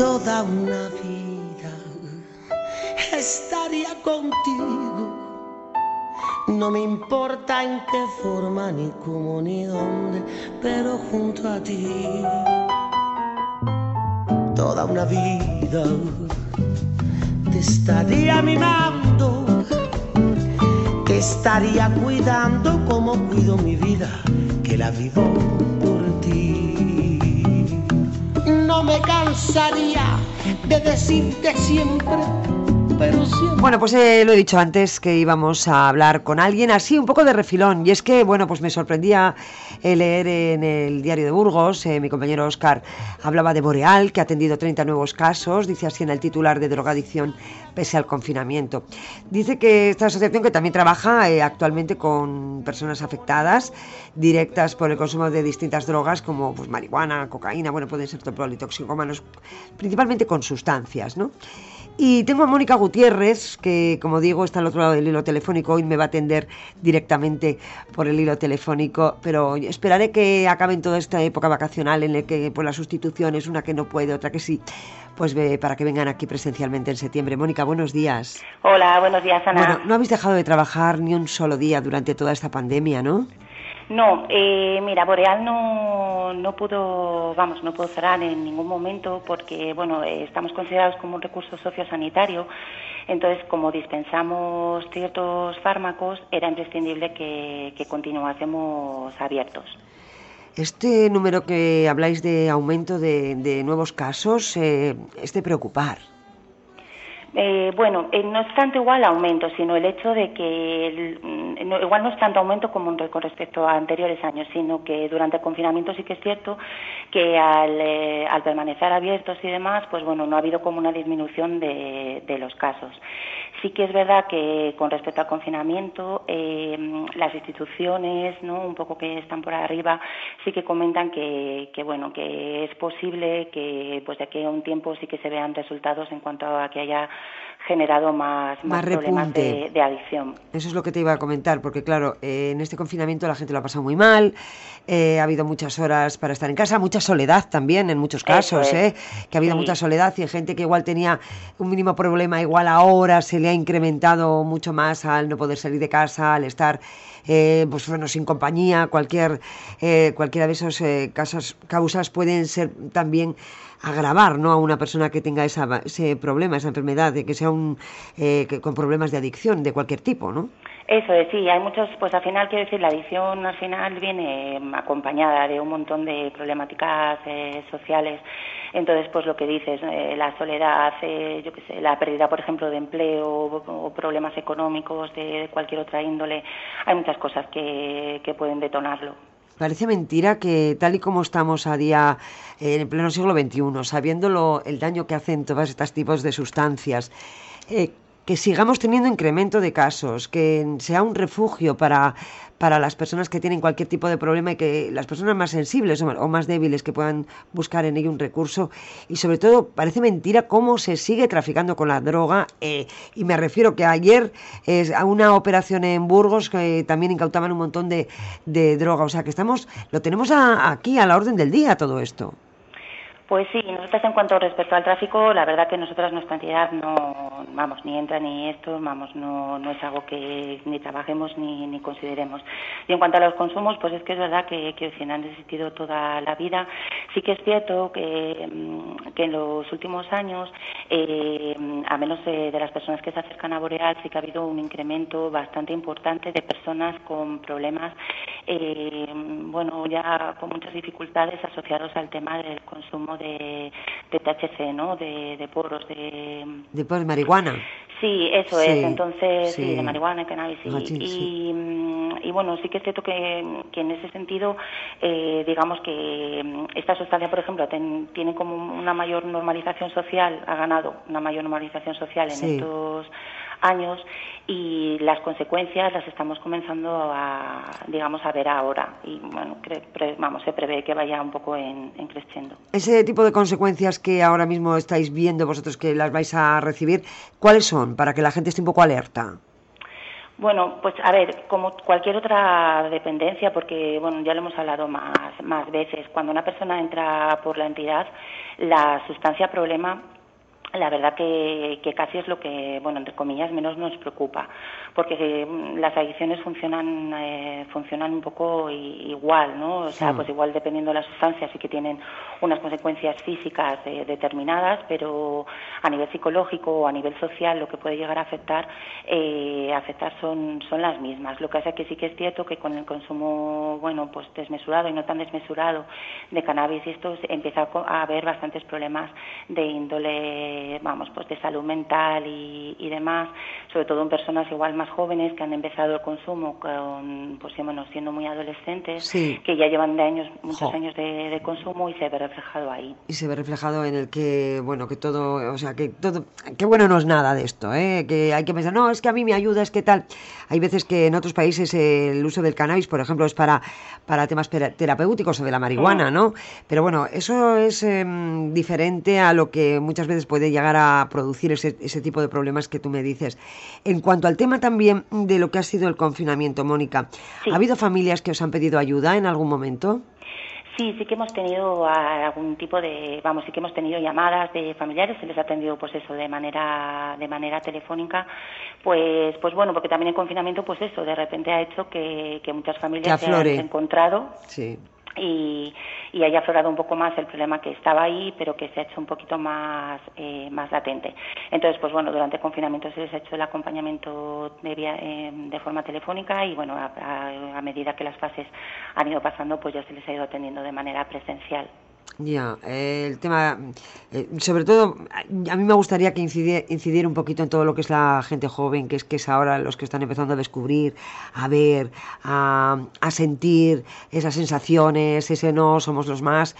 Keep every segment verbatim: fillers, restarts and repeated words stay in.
Toda una vida estaría contigo. No me importa en qué forma, ni cómo, ni dónde, pero junto a ti. Toda una vida te estaría mimando, te estaría cuidando como cuido mi vida, que la vivo por ti. No me cansaría de decirte siempre, pero siempre. Bueno, pues eh, lo he dicho antes que íbamos a hablar con alguien así un poco de refilón, y es que, bueno, pues me sorprendía eh, leer en el Diario de Burgos, eh, mi compañero Óscar hablaba de Boreal, que ha atendido treinta nuevos casos, dice así en el titular, de drogadicción pese al confinamiento. Dice que esta asociación, que también trabaja eh, actualmente con personas afectadas directas por el consumo de distintas drogas como pues marihuana, cocaína, bueno, pueden ser politoxicómanos, principalmente con sustancias, ¿no? Y tengo a Mónica Gutiérrez, que como digo está al otro lado del hilo telefónico, hoy me va a atender directamente por el hilo telefónico, pero esperaré que acaben toda esta época vacacional en la que pues las sustituciones, una que no puede, otra que sí, pues ve, para que vengan aquí presencialmente en septiembre. Mónica, buenos días. Hola, buenos días, Ana. Bueno, no habéis dejado de trabajar ni un solo día durante toda esta pandemia, ¿no? No, eh, mira, Boreal no, no pudo, vamos, no pudo cerrar en ningún momento porque, bueno, eh, estamos considerados como un recurso sociosanitario, entonces como dispensamos ciertos fármacos era imprescindible que, que continuásemos abiertos. Este número que habláis de aumento de, de nuevos casos eh, es de preocupar. Eh, bueno, eh, no es tanto igual aumento, sino el hecho de que el, no, igual no es tanto aumento como con respecto a anteriores años, sino que durante el confinamiento sí que es cierto que al, eh, al permanecer abiertos y demás, pues bueno, no ha habido como una disminución de, de los casos. Sí que es verdad que con respecto al confinamiento, eh, las instituciones, ¿no?, un poco que están por arriba, sí que comentan que, que bueno, que es posible que pues de aquí a un tiempo sí que se vean resultados en cuanto a que haya generado más, más, más problemas de, de adicción. Eso es lo que te iba a comentar, porque claro, eh, en este confinamiento la gente lo ha pasado muy mal, eh, ha habido muchas horas para estar en casa, mucha soledad también en muchos casos, eh, que ha habido sí. mucha soledad, y hay gente que igual tenía un mínimo problema, igual ahora se le ha incrementado mucho más al no poder salir de casa, al estar eh, pues bueno, sin compañía. Cualquier eh, cualquiera de esos eh, casos, causas pueden ser también agravar, ¿no?, a una persona que tenga esa, ese problema, esa enfermedad, de que sea un eh, que, con problemas de adicción de cualquier tipo, ¿no? Eso es, sí, hay muchos, pues al final quiero decir, la adicción al final viene acompañada de un montón de problemáticas eh, sociales. Entonces, pues lo que dices, eh, la soledad, eh, yo qué sé, la pérdida, por ejemplo, de empleo o, o problemas económicos de cualquier otra índole, hay muchas cosas que, que pueden detonarlo. Parece mentira que tal y como estamos a día, eh, en pleno siglo veintiuno, sabiéndolo el daño que hacen todos estos tipos de sustancias, eh, que sigamos teniendo incremento de casos, que sea un refugio para, para las personas que tienen cualquier tipo de problema, y que las personas más sensibles o, o más débiles que puedan buscar en ello un recurso. Y sobre todo parece mentira cómo se sigue traficando con la droga, eh, y me refiero que ayer eh, a una operación en Burgos que también incautaban un montón de, de droga, o sea que estamos, lo tenemos a, aquí a la orden del día todo esto. Pues sí, nosotros en cuanto respecto al tráfico, la verdad que nosotras nuestra entidad no, vamos, ni entra ni esto, vamos, no, no es algo que ni trabajemos ni, ni consideremos. Y en cuanto a los consumos, pues es que es verdad que, que han existido toda la vida. Sí que es cierto que, que en los últimos años, eh, a menos de, de las personas que se acercan a Boreal, sí que ha habido un incremento bastante importante de personas con problemas, eh, bueno, ya con muchas dificultades asociados al tema del consumo de De, de T H C, ¿no? De, de porros, de... ¿De porros, marihuana? Sí, eso sí, es. Entonces, sí, sí, de marihuana, cannabis. Sí. Machín, y, sí. y bueno, sí que es cierto que, que en ese sentido, eh, digamos que esta sustancia, por ejemplo, ten, tiene como una mayor normalización social, ha ganado una mayor normalización social en sí. estos años, y las consecuencias las estamos comenzando a, digamos, a ver ahora, y bueno, cre, pre, vamos, se prevé que vaya un poco en, en creciendo. Ese tipo de consecuencias que ahora mismo estáis viendo vosotros, que las vais a recibir, ¿cuáles son? Para que la gente esté un poco alerta. Bueno, pues a ver, como cualquier otra dependencia, porque bueno, ya lo hemos hablado más, más veces, cuando una persona entra por la entidad, la sustancia problema, la verdad que, que casi es lo que, bueno, entre comillas, menos nos preocupa, porque eh, las adicciones funcionan eh, funcionan un poco i- igual, ¿no? O sea, Mm. pues igual dependiendo de la sustancia sí que tienen unas consecuencias físicas eh, determinadas, pero a nivel psicológico o a nivel social lo que puede llegar a afectar eh, afectar son son las mismas. Lo que pasa es que sí que es cierto que con el consumo, bueno, pues desmesurado y no tan desmesurado de cannabis y esto se- empieza a co- a haber bastantes problemas de índole, vamos, pues de salud mental y, y demás, sobre todo en personas igual más jóvenes que han empezado el consumo con, pues bueno, siendo muy adolescentes, Sí. que ya llevan de años, muchos Jo. años de, de consumo y se ve reflejado ahí. Y se ve reflejado en el que, bueno, que todo, o sea, que todo, que bueno no es nada de esto, ¿eh? Que hay que pensar, no, es que a mí me ayuda, es que tal. Hay veces que en otros países eh, el uso del cannabis, por ejemplo, es para, para temas pera- terapéuticos o de la marihuana, Mm. ¿no? Pero bueno, eso es eh, diferente a lo que muchas veces puede llegar a producir ese, ese tipo de problemas que tú me dices. En cuanto al tema también de lo que ha sido el confinamiento, Mónica, Sí. ¿ha habido familias que os han pedido ayuda en algún momento? Sí, sí que hemos tenido algún tipo de, vamos, sí que hemos tenido llamadas de familiares, se les ha atendido pues eso de manera de manera telefónica, pues pues bueno, porque también el confinamiento pues eso de repente ha hecho que, que muchas Que familias se aflore. han encontrado Sí. y, y haya aflorado un poco más el problema que estaba ahí, pero que se ha hecho un poquito más eh, más latente. Entonces, pues bueno, durante el confinamiento se les ha hecho el acompañamiento de, vía, eh, de forma telefónica y bueno, a, a, a medida que las fases han ido pasando, pues ya se les ha ido atendiendo de manera presencial. Ya, eh, el tema, eh, sobre todo, a a mí me gustaría que incidi- incidiera un poquito en todo lo que es la gente joven, que es que es ahora los que están empezando a descubrir, a ver, a, a sentir esas sensaciones, ese no, somos los más.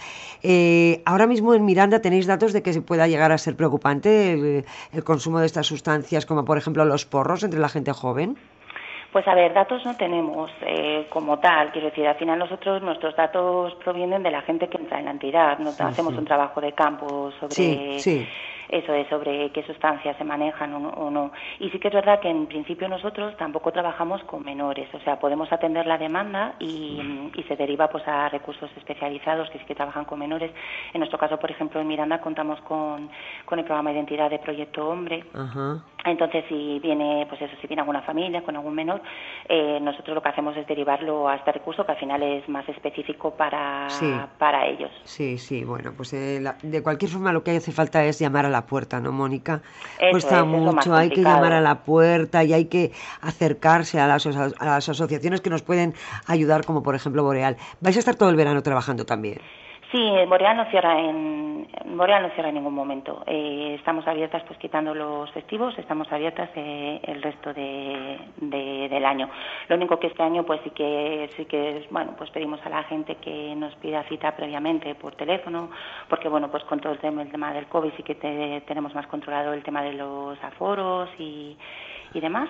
Eh, ahora mismo en Miranda tenéis datos de que se pueda llegar a ser preocupante el, el consumo de estas sustancias, como por ejemplo los porros entre la gente joven. Pues a ver, datos no tenemos eh, como tal, quiero decir, al final nosotros, nuestros datos provienen de la gente que entra en la entidad, no hacemos un trabajo de campo Sí, sobre sí. eso es, sobre qué sustancias se manejan o no, o no. Y sí que es verdad que en principio nosotros tampoco trabajamos con menores, o sea, podemos atender la demanda y, y se deriva pues a recursos especializados que sí que trabajan con menores. En nuestro caso, por ejemplo, en Miranda contamos con, con el programa de identidad de Proyecto Hombre. Ajá. Entonces, si viene, pues eso, si viene alguna familia con algún menor, eh, nosotros lo que hacemos es derivarlo a este recurso que al final es más específico para, Sí. para ellos. Sí, sí, bueno, pues eh, la- de cualquier forma lo que hace falta es llamar a la puerta, ¿no, Mónica? Eso Cuesta es, es lo más mucho, hay que llamar a complicado. la puerta y hay que acercarse a las, aso- a las asociaciones que nos pueden ayudar, como por ejemplo Boreal. ¿Vais a estar todo el verano trabajando también? Sí, Boreal no cierra en Boreal no cierra en ningún momento. Eh, estamos abiertas, pues quitando los festivos, estamos abiertas eh, el resto de, de- del año. Lo único que este año, pues sí que sí que bueno, pues pedimos a la gente que nos pida cita previamente por teléfono, porque bueno, pues con todo el tema, el tema del COVID sí que te- tenemos más controlado el tema de los aforos y, y demás.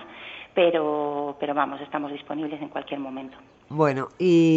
Pero, pero vamos, estamos disponibles en cualquier momento. Bueno,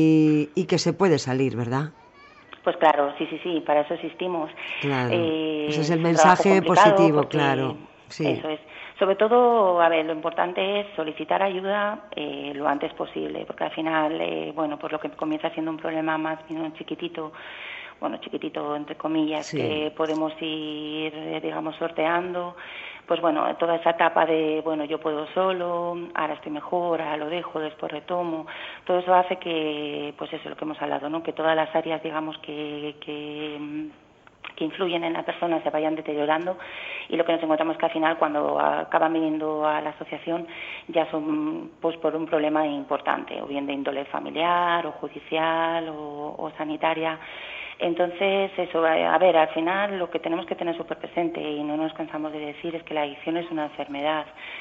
y, y que se puede salir, ¿verdad? Pues claro, sí, sí, sí, para eso existimos. Claro, ese es Eh, el es un trabajo mensaje complicado positivo, porque claro, sí. eso es. Sobre todo, a ver, lo importante es solicitar ayuda eh, lo antes posible, porque al final, eh, bueno, pues lo que comienza siendo un problema más bien chiquitito, bueno, chiquitito entre comillas, Sí. que podemos ir, eh, digamos, sorteando, pues bueno, toda esa etapa de, bueno, yo puedo solo, ahora estoy mejor, ahora lo dejo, después retomo, todo eso hace que, pues eso, lo que hemos hablado, ¿no? Que todas las áreas, digamos, que, que que influyen en la persona se vayan deteriorando y lo que nos encontramos es que al final cuando acaban viniendo a la asociación ya son pues por un problema importante, o bien de índole familiar o judicial o, o sanitaria. Entonces, eso, a ver, al final lo que tenemos que tener súper presente y no nos cansamos de decir es que la adicción es una enfermedad.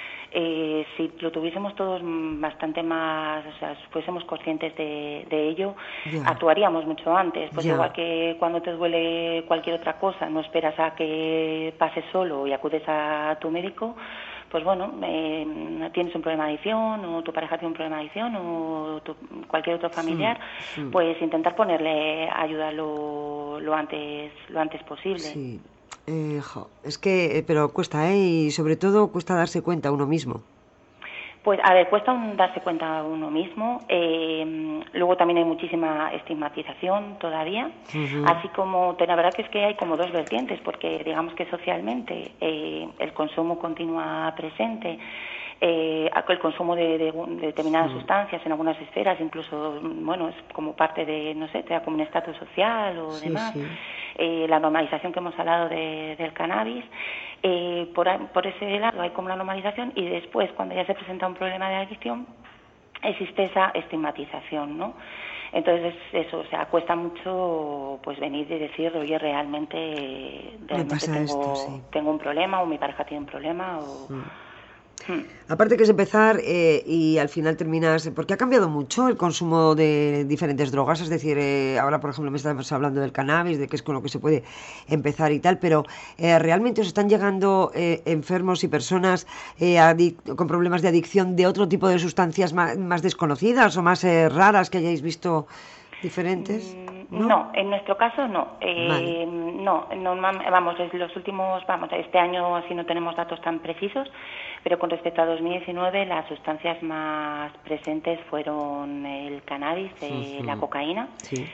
Eh, si lo tuviésemos todos bastante más, o sea, si fuésemos conscientes de, de ello, Ya. actuaríamos mucho antes. Pues Ya. igual que cuando te duele cualquier otra cosa, no esperas a que pase solo y acudes a tu médico, pues bueno, eh, tienes un problema de adicción o tu pareja tiene un problema de adicción o tu, cualquier otro familiar, mm. pues intentar ponerle ayuda lo, lo antes lo antes posible. Sí. Eh, jo, es que, eh, pero cuesta, ¿eh? Y sobre todo cuesta darse cuenta uno mismo. Pues, a ver, cuesta un darse cuenta a uno mismo. Eh, luego también hay muchísima estigmatización todavía. Uh-huh. Así como, la verdad que es que hay como dos vertientes, porque digamos que socialmente eh, el consumo continúa presente. Eh, el consumo de, de, de determinadas sí. sustancias en algunas esferas, incluso, bueno, es como parte de, no sé, de como un estatus social o sí, demás. Sí. Eh, la normalización que hemos hablado de, del cannabis. Eh, por, por ese lado hay como una normalización y después, cuando ya se presenta un problema de adicción, existe esa estigmatización, ¿no? Entonces, eso, o sea, cuesta mucho pues venir y decir, oye, realmente, realmente tengo, esto, sí. tengo un problema o mi pareja tiene un problema o... Mm. Hmm. Aparte que es empezar eh, y al final terminas, porque ha cambiado mucho el consumo de diferentes drogas, es decir, eh, ahora por ejemplo me estamos hablando del cannabis, de que es con lo que se puede empezar y tal, pero eh, realmente os están llegando eh, enfermos y personas eh, adic- con problemas de adicción de otro tipo de sustancias más, más desconocidas o más eh, raras que hayáis visto diferentes. ¿No? No, en nuestro caso no. Eh, vale. No, normal, vamos, es los últimos, vamos, este año así no tenemos datos tan precisos, pero con respecto a dos mil diecinueve las sustancias más presentes fueron el cannabis, eh, uh-huh. la cocaína sí.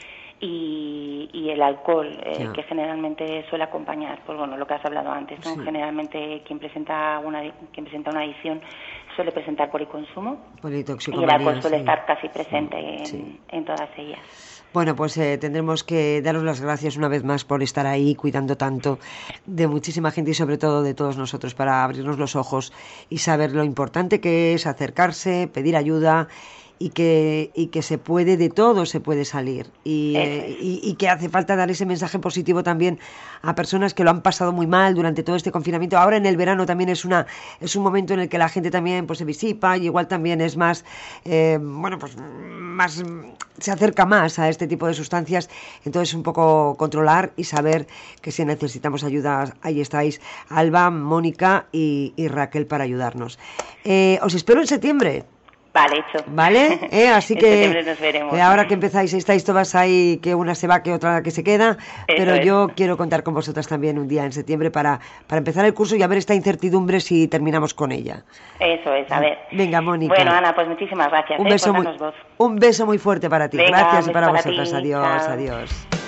y, y el alcohol, eh, que generalmente suele acompañar, pues bueno, lo que has hablado antes, ¿no? Sí. Generalmente quien presenta una quien presenta una adicción suele presentar policonsumo y el alcohol suele sí. estar casi presente en, sí. en todas ellas. Bueno, pues eh, tendremos que daros las gracias una vez más por estar ahí cuidando tanto de muchísima gente y sobre todo de todos nosotros para abrirnos los ojos y saber lo importante que es acercarse, pedir ayuda y que y que se puede, de todo se puede salir y, eh, y, y que hace falta dar ese mensaje positivo también a personas que lo han pasado muy mal durante todo este confinamiento. Ahora en el verano también es una es un momento en el que la gente también pues se disipa y igual también es más eh, bueno pues más se acerca más a este tipo de sustancias, entonces un poco controlar y saber que si necesitamos ayuda, ahí estáis Alba, Mónica y, y Raquel para ayudarnos. Eh, os espero en septiembre. Vale, hecho. ¿Vale? ¿Eh? Así que nos veremos. Eh, ahora que empezáis, estáis todas ahí, que una se va, que otra que se queda, Eso pero es. Yo quiero contar con vosotras también un día en septiembre para, para empezar el curso y a ver esta incertidumbre si terminamos con ella. Eso es, a ver. Venga, Mónica. Bueno, Ana, pues muchísimas gracias. Un, eh, beso, por muy, voz. un beso muy fuerte para ti. Venga, gracias y para, para vosotras. Ti. Adiós, Chao. adiós.